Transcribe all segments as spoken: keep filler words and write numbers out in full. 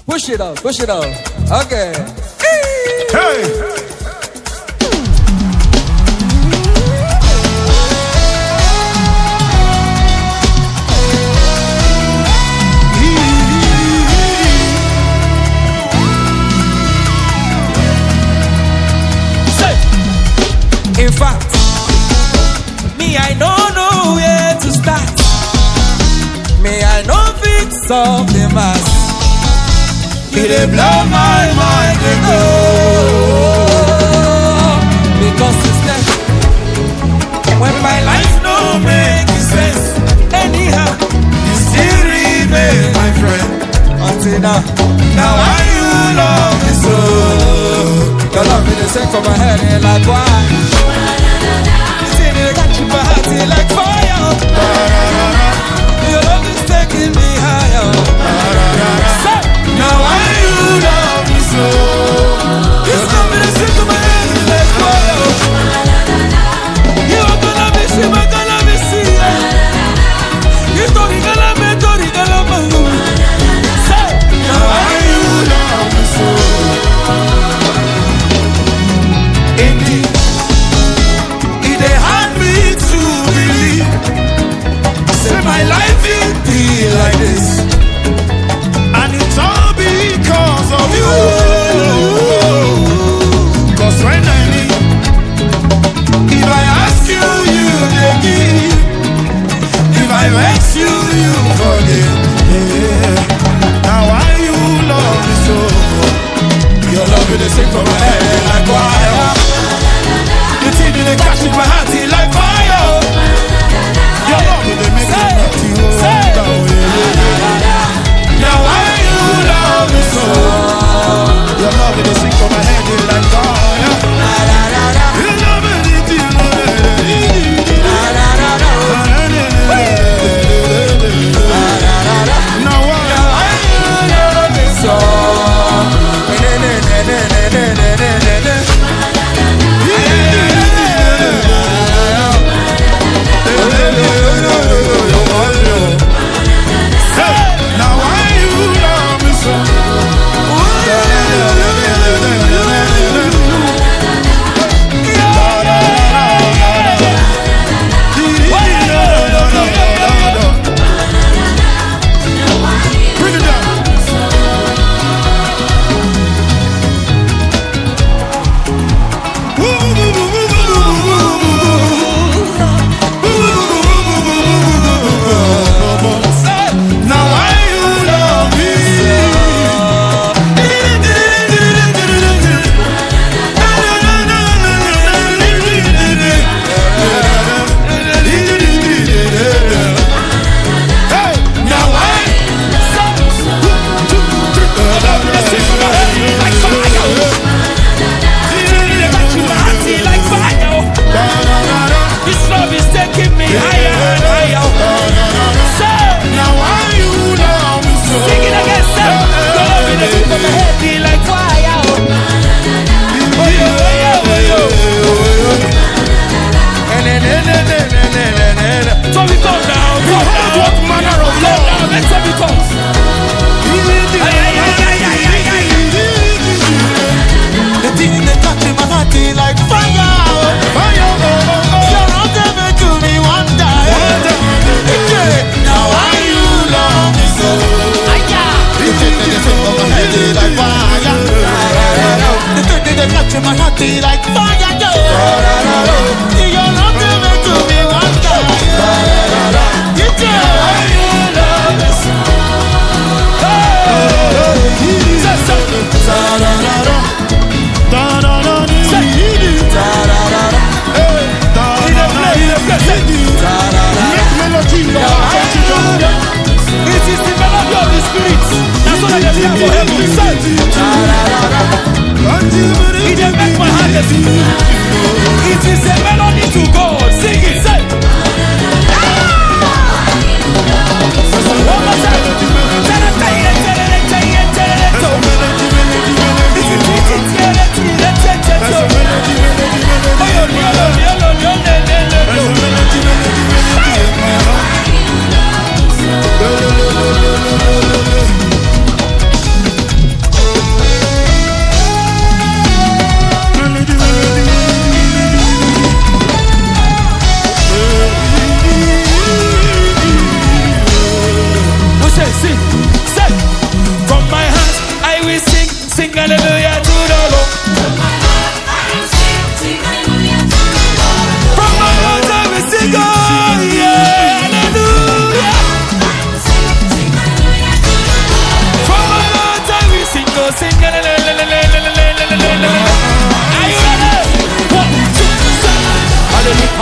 Push it up, push it up. Okay. Hey! In fact, me I don't know where to start. Me I know fix of the mass. Me they blow my mind they go. Because it's that when my life no make sense. Anyhow, you still remain my friend. Until now, now I you love me so. Your love me the same for my head and like why? Like fire, your love is taking me higher. Now I you love me so. It's coming to sing to my head like fire. You are gonna be see, I'm gonna be see. You told me gonna be, told me gonna be. Now I you love me so. Indeed. My life will be like this, and it's all because of you. Cause when I need, if I ask you, you they give. If I vex you, you forgive. Yeah. Now why you love me so? Your love is the same for my head like wire. You think you they catch in my heart like fire. Your love is the make me not you down. Now why you love me so? Your love is the sing for my head like fire. Your love is the you now why you love me so? Now why you love me so? Bring it down. Like fire, yo. Your love never to me one time. You do. You love me so. It is the melody of the Spirit. That's what I just have for him to say. It just makes my heart a beat. It is a melody to God. Sing it, say. One more time.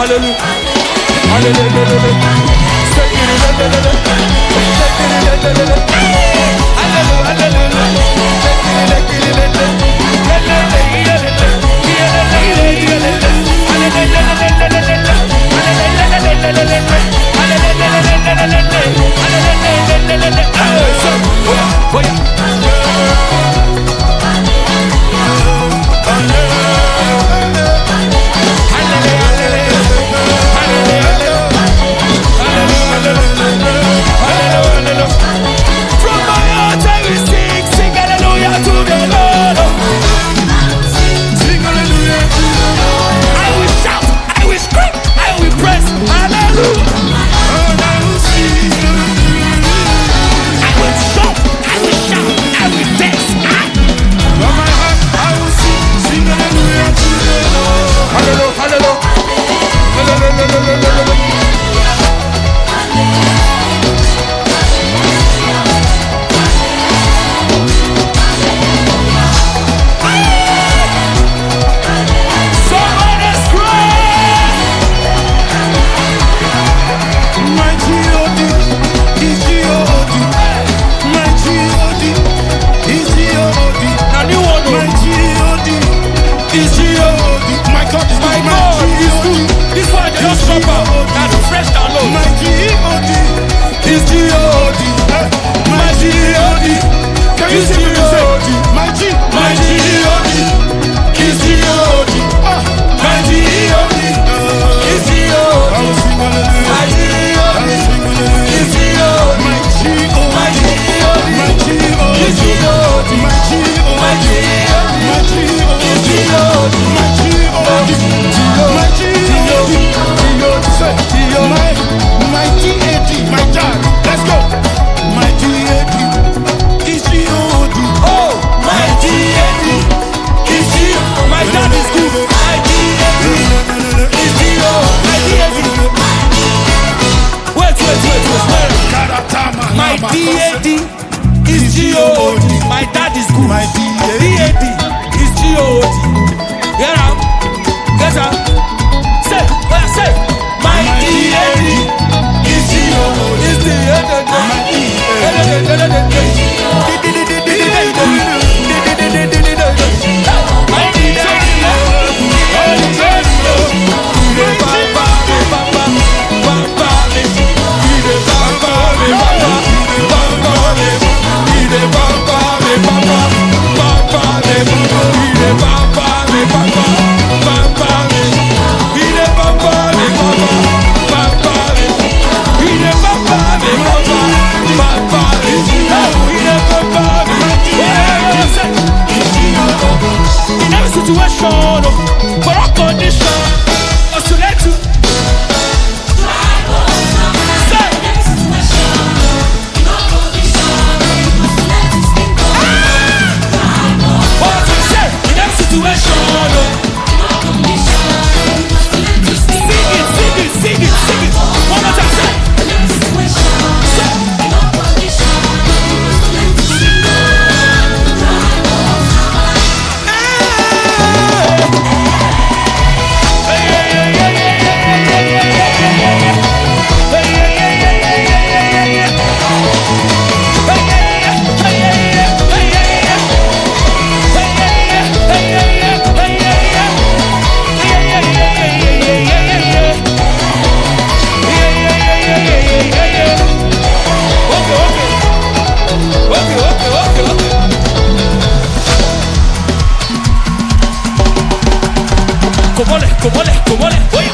Hallelujah. Hallelujah. Como le, como le, como le, oye.